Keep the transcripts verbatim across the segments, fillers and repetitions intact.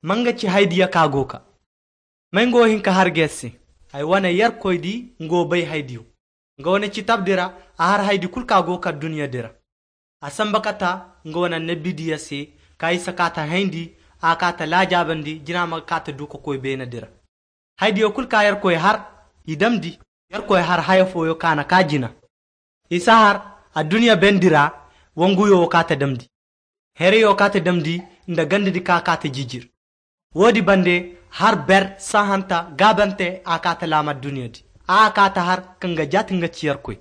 manga ci haydiya kagoka mango hinka hargesse ay wana yar koydi ngo bay haydiyo ngo wana ci tabdira a har haydi kul kagoka duniya dira asambakata ngo wana nabidiya se kai sakata hindi akata lajabandi jinama kata duko koy bena dira haydiyo kul ka yar koy har idamdi yar koy har hayfo yo kana kajina isa har a duniya bendira wonguyo kata damdi here yo kata damdi nda gandidi ka kata jijir wodi bande har ber sahanta gabante akata lama duniya di akata har kanga jatinga ciyar koy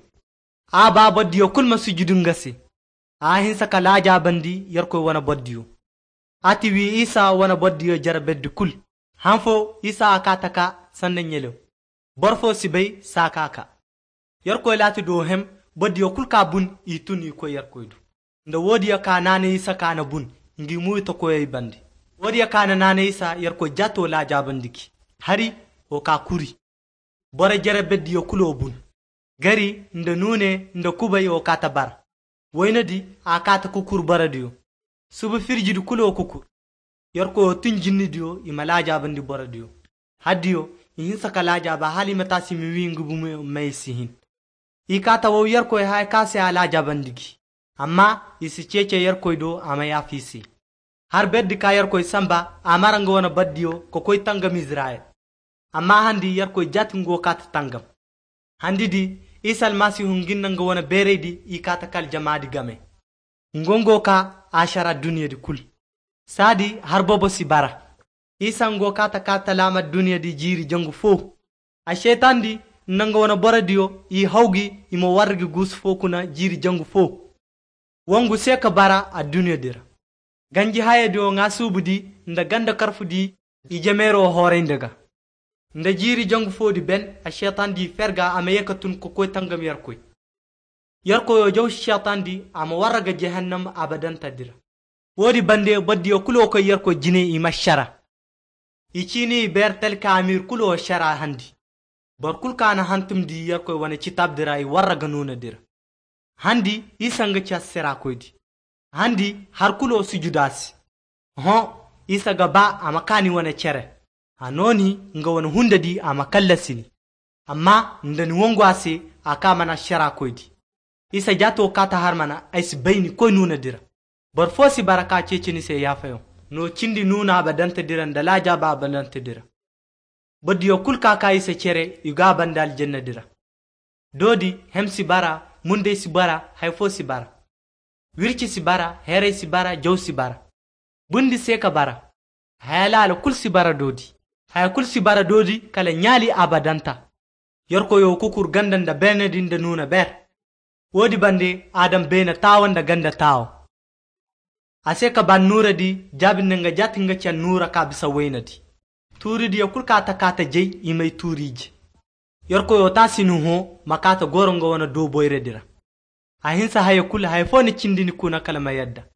a ba boddiyo kulma sujudun ngasi a hinsa kala jabandi yar koy wana boddiyo ati wi isa wana boddiyo jarabeddi kul hanfo isa akata ka sanne nyelo borfo sibay sakaka yar koy lati do hem boddiyo kul ka bun ituni ko yar koy du nda wodi ya ka nane isa kana bun ngi muyto koy bandi wodi ya kana nane isa yar ko jato la jabandiki hari o ka kuri bore jarabeddi yo kulo bun gari nda nune nda kubay o kata bar woynadi akata kukur baradiyo subu firjidi kulo kukur yar ko tunjinni diyo imala jabandi baradiyo hadiyo yin sakala jaba hali matasi mi wingu bu may sihin ikata wo yar ko hay kase ala jabandiki amma isi cece yar koy do ama ya fisi har beddi ka yar koy samba amara nga wona baddiyo ko koy tangam Israel amma handi yar koy jatingo kata tangam handi di isal masihu nginna nga wona beredi ikata kal jamaadi game ngongo ka ashara duniya di kul sadi har bobo si bara isa ngo kata kata lama duniya di jiri jangu fo a shetan di nanga wona boradiyo i hawgi imo wargi gus fo kuna jiri jangu fo wongu seka bara a duniya dira ganji hayedo nga subudi nda ganda karfudi i jamero hore ndaga nda jiri jangu fo di ben a shetan di ferga ama yekatun ko koy tangam yar koy yar ko yo jaw shetan di ama waraga jahannam abadan tadira wodi bande baddiyo kulo ko yar ko jine i mashara ichini bertel kamir kulo shara handi bar kul kana hantum di yar ko wane citab dira i waraga nuna dira handi isanga cha sera koydi handi har kulo sujudasi ho isa gaba amakani wane chere anoni nga wane hundadi amakallasini amma ndani wongwase akama na shara koydi isa jato kata harmana ais bayni koy nuna dira bar fosi baraka cecini se yafayo no cindi nuna abadanta dira ndala jaba abadanta dira bodiyo kul kaka isa chere yuga bandal janna dira dodi hemsi bara munde si bara hayfo si bara wirci si bara here si bara jaw si bara bundi seka bara hayala kul si bara dodi hay kul si bara dodi kala nyali abadanta yorko yo kukur gandanda benedin da nuna ber wodi bande adam bena tawanda ganda taw aseka ban nura di jabin nga jatinga can nura ka bisa waynati turi di yakul kata kata jey imay turiji yorko yo tasinu ho makata gorongo wana do boyre dira ahinsa haye kul hay foni cindini kuna kala mayadda